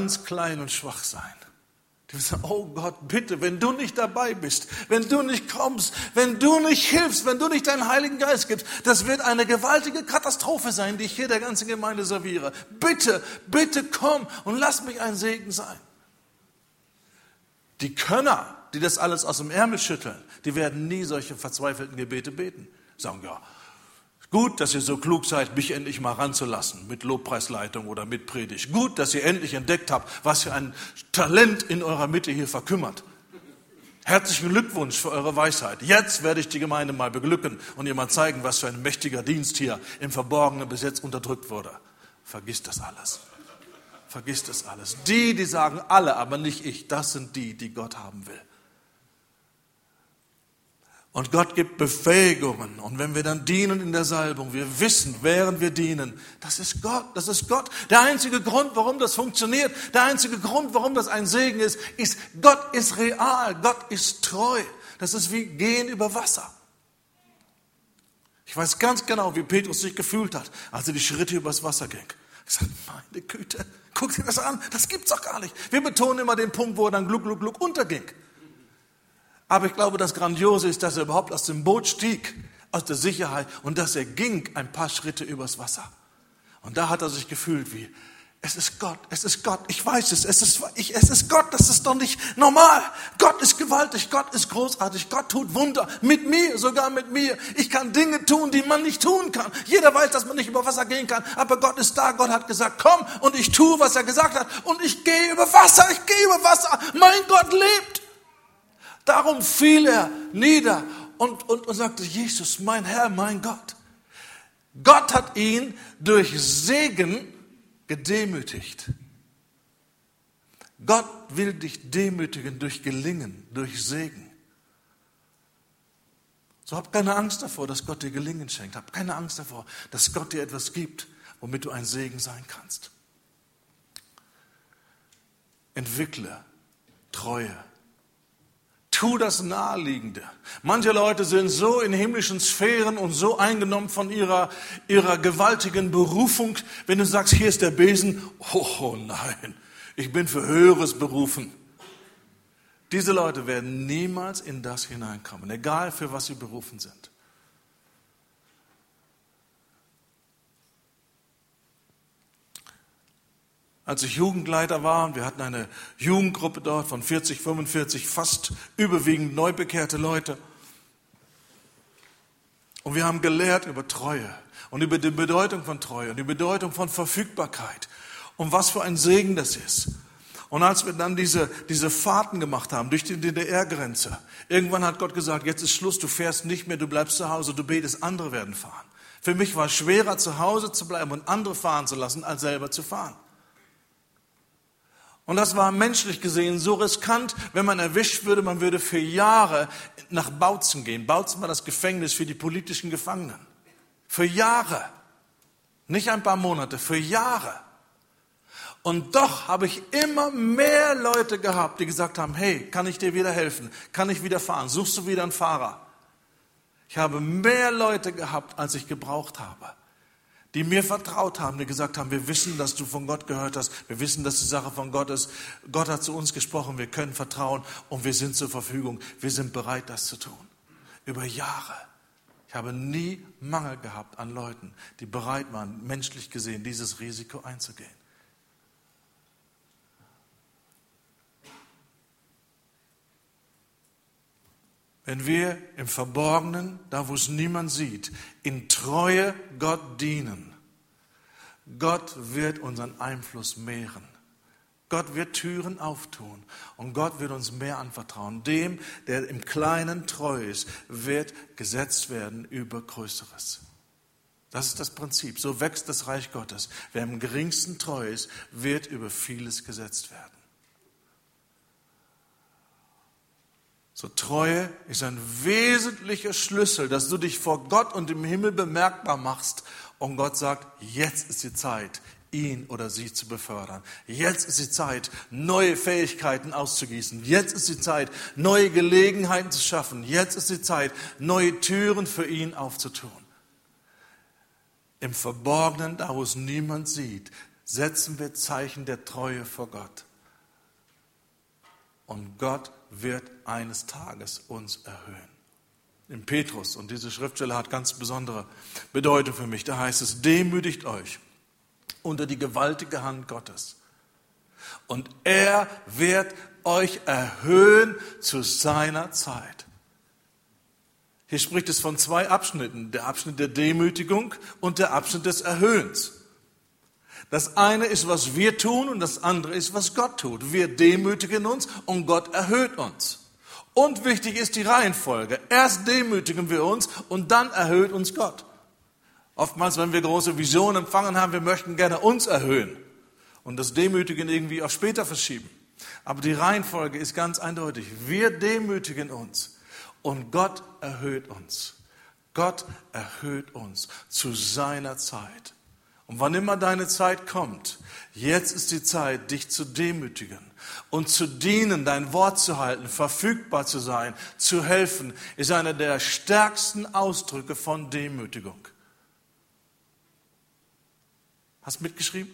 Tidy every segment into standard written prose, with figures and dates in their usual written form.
ganz klein und schwach sein. Die sagen, oh Gott, bitte, wenn du nicht dabei bist, wenn du nicht kommst, wenn du nicht hilfst, wenn du nicht deinen Heiligen Geist gibst, das wird eine gewaltige Katastrophe sein, die ich hier der ganzen Gemeinde serviere. Bitte, bitte komm und lass mich ein Segen sein. Die Könner, die das alles aus dem Ärmel schütteln, die werden nie solche verzweifelten Gebete beten. Sagen, ja, gut, dass ihr so klug seid, mich endlich mal ranzulassen mit Lobpreisleitung oder mit Predigt. Gut, dass ihr endlich entdeckt habt, was für ein Talent in eurer Mitte hier verkümmert. Herzlichen Glückwunsch für eure Weisheit. Jetzt werde ich die Gemeinde mal beglücken und ihr mal zeigen, was für ein mächtiger Dienst hier im Verborgenen bis jetzt unterdrückt wurde. Vergiss das alles. Vergiss das alles. Die sagen alle, aber nicht ich, das sind die Gott haben will. Und Gott gibt Befähigungen. Und wenn wir dann dienen in der Salbung, wir wissen, während wir dienen, das ist Gott, das ist Gott. Der einzige Grund, warum das funktioniert, der einzige Grund, warum das ein Segen ist, Gott ist real, Gott ist treu. Das ist wie gehen über Wasser. Ich weiß ganz genau, wie Petrus sich gefühlt hat, als er die Schritte übers Wasser ging. Ich sage, meine Güte, guck dir das an, das gibt's doch gar nicht. Wir betonen immer den Punkt, wo er dann gluck, gluck, gluck unterging. Aber ich glaube, das Grandiose ist, dass er überhaupt aus dem Boot stieg, aus der Sicherheit, und dass er ging ein paar Schritte übers Wasser. Und da hat er sich gefühlt wie, es ist Gott, ich weiß es ist Gott, das ist doch nicht normal. Gott ist gewaltig, Gott ist großartig, Gott tut Wunder, mit mir, sogar mit mir. Ich kann Dinge tun, die man nicht tun kann. Jeder weiß, dass man nicht über Wasser gehen kann, aber Gott ist da, Gott hat gesagt, komm, und ich tue, was er gesagt hat, und ich gehe über Wasser, mein Gott lebt. Darum fiel er nieder und sagte, Jesus, mein Herr, mein Gott. Gott hat ihn durch Segen gedemütigt. Gott will dich demütigen durch Gelingen, durch Segen. So hab keine Angst davor, dass Gott dir Gelingen schenkt. Hab keine Angst davor, dass Gott dir etwas gibt, womit du ein Segen sein kannst. Entwickle Treue. Tu das Naheliegende. Manche Leute sind so in himmlischen Sphären und so eingenommen von ihrer gewaltigen Berufung. Wenn du sagst, hier ist der Besen, oh nein, ich bin für Höheres berufen. Diese Leute werden niemals in das hineinkommen, egal für was sie berufen sind. Als ich Jugendleiter war, und wir hatten eine Jugendgruppe dort von 40, 45, fast überwiegend neubekehrte Leute. Und wir haben gelehrt über Treue und über die Bedeutung von Treue und die Bedeutung von Verfügbarkeit und was für ein Segen das ist. Und als wir dann diese Fahrten gemacht haben durch die DDR-Grenze, irgendwann hat Gott gesagt, jetzt ist Schluss, du fährst nicht mehr, du bleibst zu Hause, du betest, andere werden fahren. Für mich war es schwerer, zu Hause zu bleiben und andere fahren zu lassen, als selber zu fahren. Und das war menschlich gesehen so riskant, wenn man erwischt würde, man würde für Jahre nach Bautzen gehen. Bautzen war das Gefängnis für die politischen Gefangenen. Für Jahre. Nicht ein paar Monate, für Jahre. Und doch habe ich immer mehr Leute gehabt, die gesagt haben, hey, kann ich dir wieder helfen? Kann ich wieder fahren? Suchst du wieder einen Fahrer? Ich habe mehr Leute gehabt, als ich gebraucht habe. Die mir vertraut haben, die gesagt haben, wir wissen, dass du von Gott gehört hast, wir wissen, dass die Sache von Gott ist, Gott hat zu uns gesprochen, wir können vertrauen und wir sind zur Verfügung, wir sind bereit, das zu tun. Über Jahre. Ich habe nie Mangel gehabt an Leuten, die bereit waren, menschlich gesehen, dieses Risiko einzugehen. Wenn wir im Verborgenen, da wo es niemand sieht, in Treue Gott dienen, Gott wird unseren Einfluss mehren. Gott wird Türen auftun und Gott wird uns mehr anvertrauen. Dem, der im Kleinen treu ist, wird gesetzt werden über Größeres. Das ist das Prinzip. So wächst das Reich Gottes. Wer im Geringsten treu ist, wird über vieles gesetzt werden. So Treue ist ein wesentlicher Schlüssel, dass du dich vor Gott und im Himmel bemerkbar machst und Gott sagt, jetzt ist die Zeit, ihn oder sie zu befördern. Jetzt ist die Zeit, neue Fähigkeiten auszugießen. Jetzt ist die Zeit, neue Gelegenheiten zu schaffen. Jetzt ist die Zeit, neue Türen für ihn aufzutun. Im Verborgenen, da wo es niemand sieht, setzen wir Zeichen der Treue vor Gott. Und Gott wird eines Tages uns erhöhen. Im Petrus, und diese Schriftstelle hat ganz besondere Bedeutung für mich, da heißt es, demütigt euch unter die gewaltige Hand Gottes. Und er wird euch erhöhen zu seiner Zeit. Hier spricht es von 2 Abschnitten, der Abschnitt der Demütigung und der Abschnitt des Erhöhens. Das eine ist, was wir tun, und das andere ist, was Gott tut. Wir demütigen uns und Gott erhöht uns. Und wichtig ist die Reihenfolge. Erst demütigen wir uns und dann erhöht uns Gott. Oftmals, wenn wir große Visionen empfangen haben, wir möchten gerne uns erhöhen und das Demütigen irgendwie auf später verschieben. Aber die Reihenfolge ist ganz eindeutig. Wir demütigen uns und Gott erhöht uns. Gott erhöht uns zu seiner Zeit. Und wann immer deine Zeit kommt, jetzt ist die Zeit, dich zu demütigen und zu dienen, dein Wort zu halten, verfügbar zu sein, zu helfen, ist einer der stärksten Ausdrücke von Demütigung. Hast du mitgeschrieben?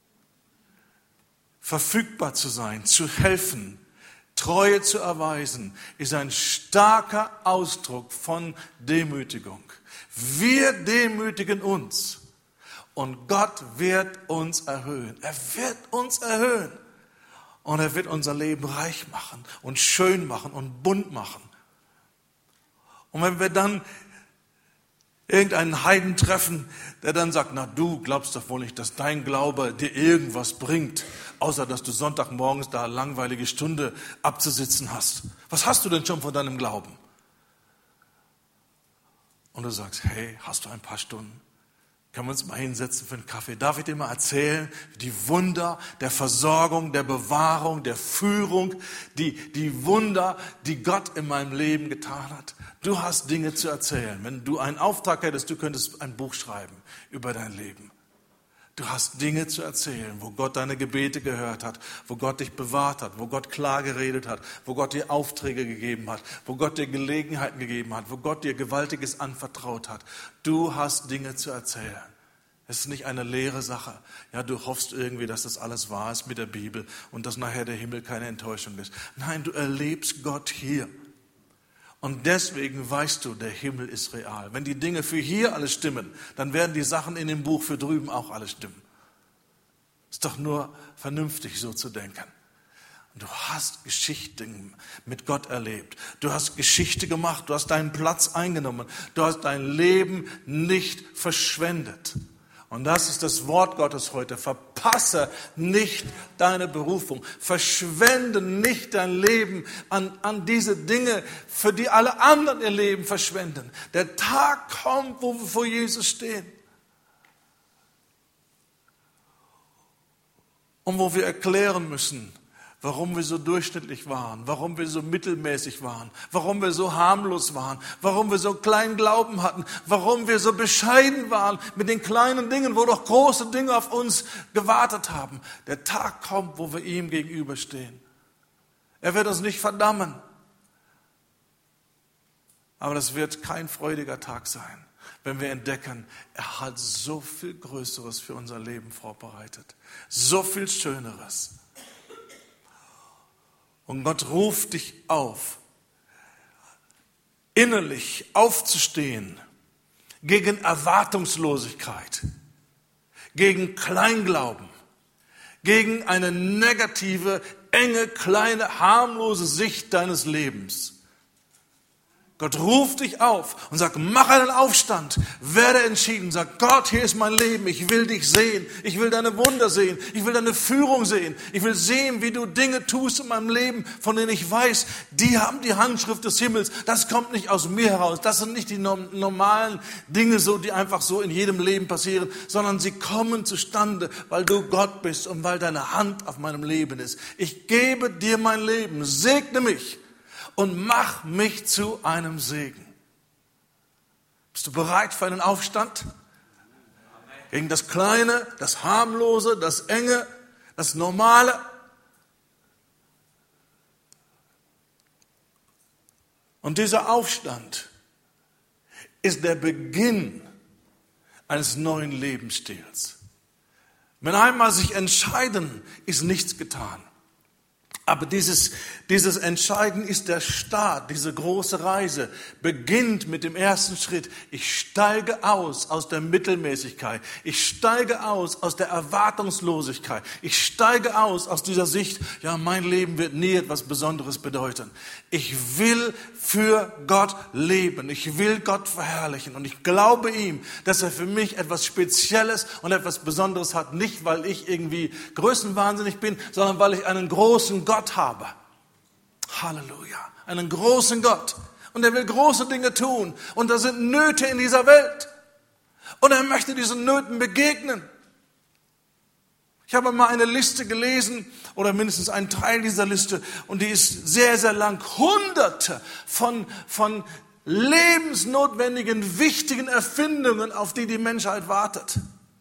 Verfügbar zu sein, zu helfen, Treue zu erweisen, ist ein starker Ausdruck von Demütigung. Wir demütigen uns. Und Gott wird uns erhöhen. Er wird uns erhöhen. Und er wird unser Leben reich machen und schön machen und bunt machen. Und wenn wir dann irgendeinen Heiden treffen, der dann sagt, na du glaubst doch wohl nicht, dass dein Glaube dir irgendwas bringt, außer dass du Sonntagmorgens da eine langweilige Stunde abzusitzen hast. Was hast du denn schon von deinem Glauben? Und du sagst, hey, hast du ein paar Stunden? Können wir uns mal hinsetzen für einen Kaffee? Darf ich dir mal erzählen, die Wunder der Versorgung, der Bewahrung, der Führung, die Wunder, die Gott in meinem Leben getan hat? Du hast Dinge zu erzählen. Wenn du einen Auftrag hättest, du könntest ein Buch schreiben über dein Leben. Du hast Dinge zu erzählen, wo Gott deine Gebete gehört hat, wo Gott dich bewahrt hat, wo Gott klar geredet hat, wo Gott dir Aufträge gegeben hat, wo Gott dir Gelegenheiten gegeben hat, wo Gott dir Gewaltiges anvertraut hat. Du hast Dinge zu erzählen. Es ist nicht eine leere Sache. Ja, du hoffst irgendwie, dass das alles wahr ist mit der Bibel und dass nachher der Himmel keine Enttäuschung ist. Nein, du erlebst Gott hier. Und deswegen weißt du, der Himmel ist real. Wenn die Dinge für hier alles stimmen, dann werden die Sachen in dem Buch für drüben auch alles stimmen. Ist doch nur vernünftig, so zu denken. Du hast Geschichten mit Gott erlebt. Du hast Geschichte gemacht. Du hast deinen Platz eingenommen. Du hast dein Leben nicht verschwendet. Und das ist das Wort Gottes heute. Verpasse nicht deine Berufung. Verschwende nicht dein Leben an diese Dinge, für die alle anderen ihr Leben verschwenden. Der Tag kommt, wo wir vor Jesus stehen. Und wo wir erklären müssen, warum wir so durchschnittlich waren, warum wir so mittelmäßig waren, warum wir so harmlos waren, warum wir so kleinen Glauben hatten, warum wir so bescheiden waren mit den kleinen Dingen, wo doch große Dinge auf uns gewartet haben. Der Tag kommt, wo wir ihm gegenüberstehen. Er wird uns nicht verdammen, aber das wird kein freudiger Tag sein, wenn wir entdecken, er hat so viel Größeres für unser Leben vorbereitet, so viel Schöneres. Und Gott ruft dich auf, innerlich aufzustehen gegen Erwartungslosigkeit, gegen Kleinglauben, gegen eine negative, enge, kleine, harmlose Sicht deines Lebens. Gott ruft dich auf und sagt, mach einen Aufstand, werde entschieden, sag, Gott, hier ist mein Leben, ich will dich sehen, ich will deine Wunder sehen, ich will deine Führung sehen, ich will sehen, wie du Dinge tust in meinem Leben, von denen ich weiß, die haben die Handschrift des Himmels, das kommt nicht aus mir heraus, das sind nicht die normalen Dinge, so, die einfach so in jedem Leben passieren, sondern sie kommen zustande, weil du Gott bist und weil deine Hand auf meinem Leben ist. Ich gebe dir mein Leben, segne mich. Und mach mich zu einem Segen. Bist du bereit für einen Aufstand? Gegen das Kleine, das Harmlose, das Enge, das Normale? Und dieser Aufstand ist der Beginn eines neuen Lebensstils. Wenn einmal sich entscheiden, ist nichts getan. Aber dieses Entscheiden ist der Start, diese große Reise beginnt mit dem ersten Schritt. Ich steige aus der Mittelmäßigkeit. Ich steige aus der Erwartungslosigkeit. Ich steige aus dieser Sicht, ja, mein Leben wird nie etwas Besonderes bedeuten. Ich will für Gott leben. Ich will Gott verherrlichen. Und ich glaube ihm, dass er für mich etwas Spezielles und etwas Besonderes hat. Nicht, weil ich irgendwie größenwahnsinnig bin, sondern weil ich einen großen Gott habe. Halleluja. Einen großen Gott. Und er will große Dinge tun. Und da sind Nöte in dieser Welt. Und er möchte diesen Nöten begegnen. Ich habe mal eine Liste gelesen, oder mindestens einen Teil dieser Liste, und die ist sehr, sehr lang. Hunderte von lebensnotwendigen, wichtigen Erfindungen, auf die die Menschheit wartet.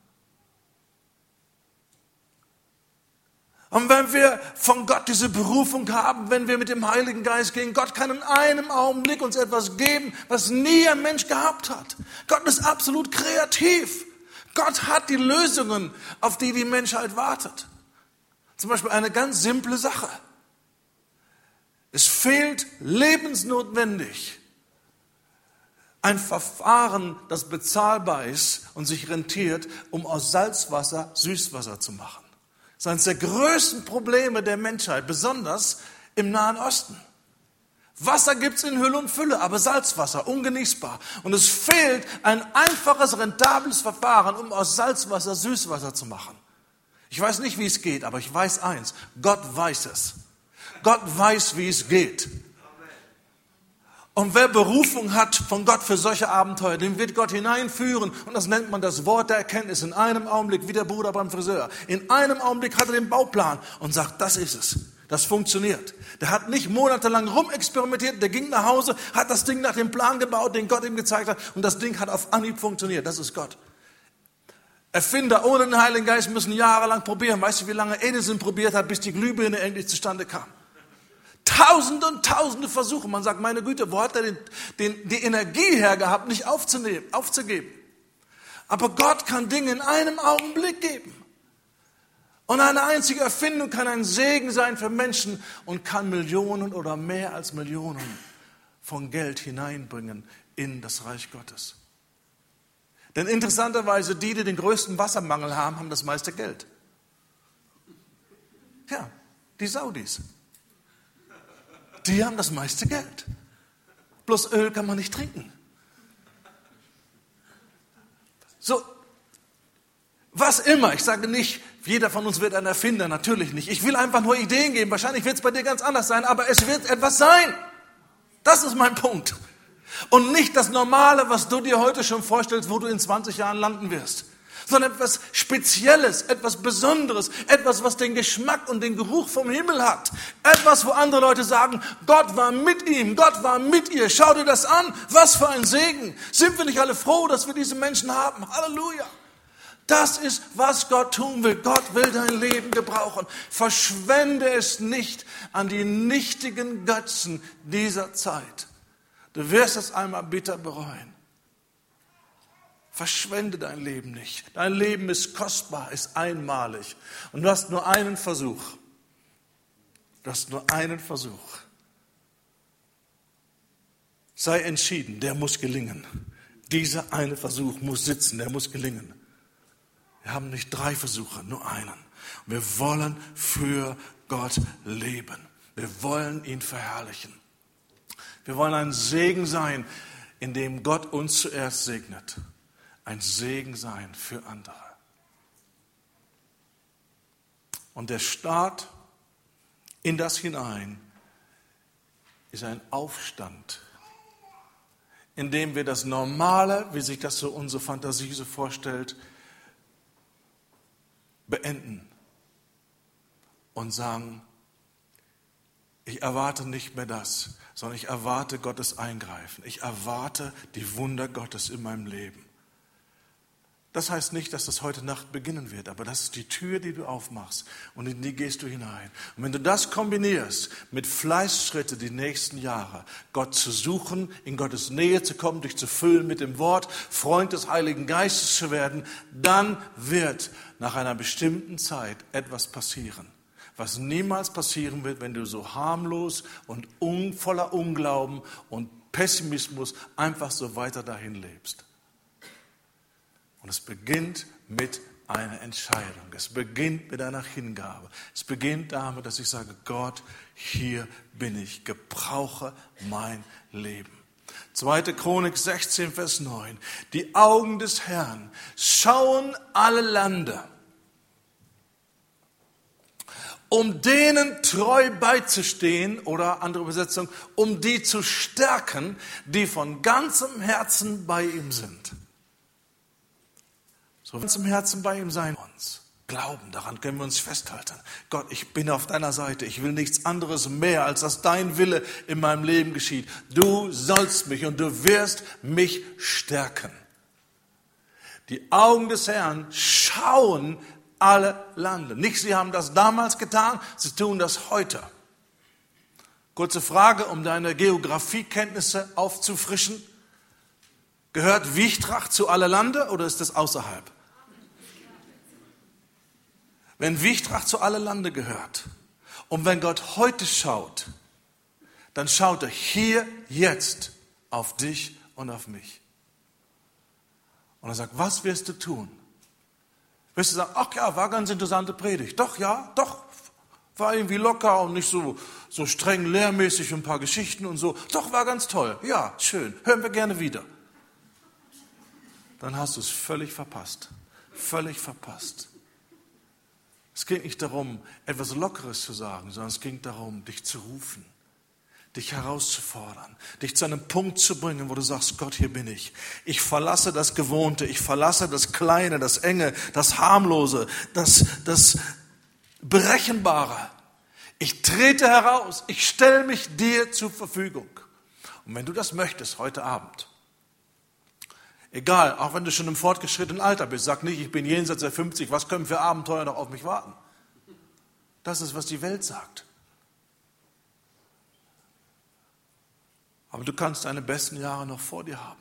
Und wenn wir von Gott diese Berufung haben, wenn wir mit dem Heiligen Geist gehen, Gott kann in einem Augenblick uns etwas geben, was nie ein Mensch gehabt hat. Gott ist absolut kreativ. Gott hat die Lösungen, auf die die Menschheit wartet. Zum Beispiel eine ganz simple Sache. Es fehlt lebensnotwendig ein Verfahren, das bezahlbar ist und sich rentiert, um aus Salzwasser Süßwasser zu machen. Das ist eines der größten Probleme der Menschheit, besonders im Nahen Osten. Wasser gibt's in Hülle und Fülle, aber Salzwasser, ungenießbar. Und es fehlt ein einfaches, rentables Verfahren, um aus Salzwasser Süßwasser zu machen. Ich weiß nicht, wie es geht, aber ich weiß eins, Gott weiß es. Gott weiß, wie es geht. Und wer Berufung hat von Gott für solche Abenteuer, den wird Gott hineinführen. Und das nennt man das Wort der Erkenntnis. In einem Augenblick, wie der Bruder beim Friseur. In einem Augenblick hat er den Bauplan und sagt, das ist es. Das funktioniert. Der hat nicht monatelang rumexperimentiert. Der ging nach Hause, hat das Ding nach dem Plan gebaut, den Gott ihm gezeigt hat. Und das Ding hat auf Anhieb funktioniert. Das ist Gott. Erfinder ohne den Heiligen Geist müssen jahrelang probieren. Weißt du, wie lange Edison probiert hat, bis die Glühbirne endlich zustande kam? Tausende und tausende Versuche. Man sagt, meine Güte, wo hat er die Energie hergehabt, nicht aufzugeben? Aber Gott kann Dinge in einem Augenblick geben. Und eine einzige Erfindung kann ein Segen sein für Menschen und kann Millionen oder mehr als Millionen von Geld hineinbringen in das Reich Gottes. Denn interessanterweise, die den größten Wassermangel haben, haben das meiste Geld. Ja, die Saudis. Die haben das meiste Geld. Bloß Öl kann man nicht trinken. So, was immer. Ich sage nicht, jeder von uns wird ein Erfinder, natürlich nicht. Ich will einfach nur Ideen geben. Wahrscheinlich wird es bei dir ganz anders sein, aber es wird etwas sein. Das ist mein Punkt. Und nicht das Normale, was du dir heute schon vorstellst, wo du in 20 Jahren landen wirst. Sondern etwas Spezielles, etwas Besonderes, etwas, was den Geschmack und den Geruch vom Himmel hat. Etwas, wo andere Leute sagen, Gott war mit ihm, Gott war mit ihr. Schau dir das an, was für ein Segen. Sind wir nicht alle froh, dass wir diese Menschen haben? Halleluja. Das ist, was Gott tun will. Gott will dein Leben gebrauchen. Verschwende es nicht an die nichtigen Götzen dieser Zeit. Du wirst es einmal bitter bereuen. Verschwende dein Leben nicht. Dein Leben ist kostbar, ist einmalig. Und du hast nur einen Versuch. Du hast nur einen Versuch. Sei entschieden, der muss gelingen. Dieser eine Versuch muss sitzen, der muss gelingen. Wir haben nicht 3 Versuche, nur einen. Wir wollen für Gott leben. Wir wollen ihn verherrlichen. Wir wollen ein Segen sein, in dem Gott uns zuerst segnet. Ein Segen sein für andere. Und der Start in das hinein ist ein Aufstand, in dem wir das Normale, wie sich das so unsere Fantasie so vorstellt, beenden und sagen, ich erwarte nicht mehr das, sondern ich erwarte Gottes Eingreifen. Ich erwarte die Wunder Gottes in meinem Leben. Das heißt nicht, dass das heute Nacht beginnen wird, aber das ist die Tür, die du aufmachst und in die gehst du hinein. Und wenn du das kombinierst mit Fleißschritte die nächsten Jahre, Gott zu suchen, in Gottes Nähe zu kommen, dich zu füllen mit dem Wort, Freund des Heiligen Geistes zu werden, dann wird nach einer bestimmten Zeit etwas passieren, was niemals passieren wird, wenn du so harmlos und voller Unglauben und Pessimismus einfach so weiter dahin lebst. Und es beginnt mit einer Entscheidung. Es beginnt mit einer Hingabe. Es beginnt damit, dass ich sage, Gott, hier bin ich. Gebrauche mein Leben. 2. Chronik 16, Vers 9. Die Augen des Herrn schauen alle Lande, um denen treu beizustehen, oder andere Übersetzung, um die zu stärken, die von ganzem Herzen bei ihm sind. So ganz im Herzen bei ihm sein uns. Glauben, daran können wir uns festhalten. Gott, ich bin auf deiner Seite. Ich will nichts anderes mehr, als dass dein Wille in meinem Leben geschieht. Du sollst mich und du wirst mich stärken. Die Augen des Herrn schauen alle Lande. Nicht, sie haben das damals getan, sie tun das heute. Kurze Frage, um deine Geografiekenntnisse aufzufrischen. Gehört Wichtrach zu alle Lande oder ist das außerhalb? Wenn Wichtrach zu alle Lande gehört und wenn Gott heute schaut, dann schaut er hier jetzt auf dich und auf mich. Und er sagt, was wirst du tun? Wirst du sagen, ach ja, war ganz interessante Predigt. Doch, ja, doch, war irgendwie locker und nicht so streng lehrmäßig, ein paar Geschichten und so. Doch, war ganz toll. Ja, schön, hören wir gerne wieder. Dann hast du es völlig verpasst. Völlig verpasst. Es ging nicht darum, etwas Lockeres zu sagen, sondern es ging darum, dich zu rufen, dich herauszufordern, dich zu einem Punkt zu bringen, wo du sagst, Gott, hier bin ich. Ich verlasse das Gewohnte, ich verlasse das Kleine, das Enge, das Harmlose, das Berechenbare. Ich trete heraus, ich stelle mich dir zur Verfügung. Und wenn du das möchtest heute Abend, egal, auch wenn du schon im fortgeschrittenen Alter bist, sag nicht, ich bin jenseits der 50, was können für Abenteuer noch auf mich warten? Das ist, was die Welt sagt. Aber du kannst deine besten Jahre noch vor dir haben.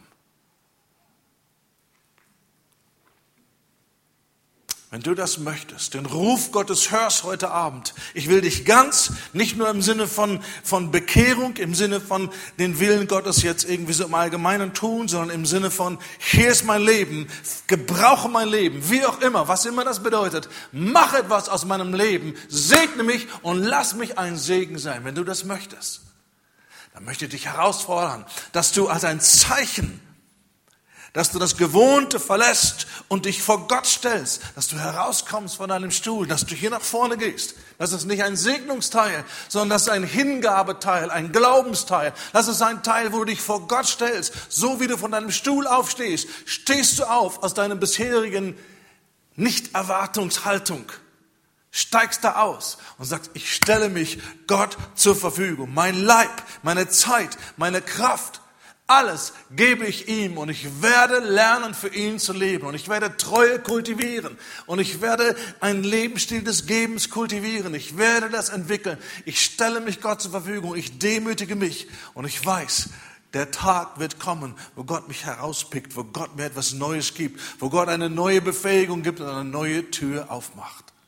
Wenn du das möchtest, den Ruf Gottes hörst heute Abend. Ich will dich ganz, nicht nur im Sinne von Bekehrung, im Sinne von den Willen Gottes jetzt irgendwie so im Allgemeinen tun, sondern im Sinne von, hier ist mein Leben, gebrauche mein Leben, wie auch immer, was immer das bedeutet. Mach etwas aus meinem Leben, segne mich und lass mich ein Segen sein, wenn du das möchtest. Dann möchte ich dich herausfordern, dass du als ein Zeichen, dass du das Gewohnte verlässt und dich vor Gott stellst, dass du herauskommst von deinem Stuhl, dass du hier nach vorne gehst. Das ist nicht ein Segnungsteil, sondern das ist ein Hingabeteil, ein Glaubensteil. Das ist ein Teil, wo du dich vor Gott stellst. So wie du von deinem Stuhl aufstehst, stehst du auf aus deiner bisherigen Nichterwartungshaltung. Steigst da aus und sagst, ich stelle mich Gott zur Verfügung. Mein Leib, meine Zeit, meine Kraft, alles gebe ich ihm und ich werde lernen, für ihn zu leben. Und ich werde Treue kultivieren. Und ich werde einen Lebensstil des Gebens kultivieren. Ich werde das entwickeln. Ich stelle mich Gott zur Verfügung. Ich demütige mich. Und ich weiß, der Tag wird kommen, wo Gott mich herauspickt, wo Gott mir etwas Neues gibt, wo Gott eine neue Befähigung gibt und eine neue Tür aufmacht.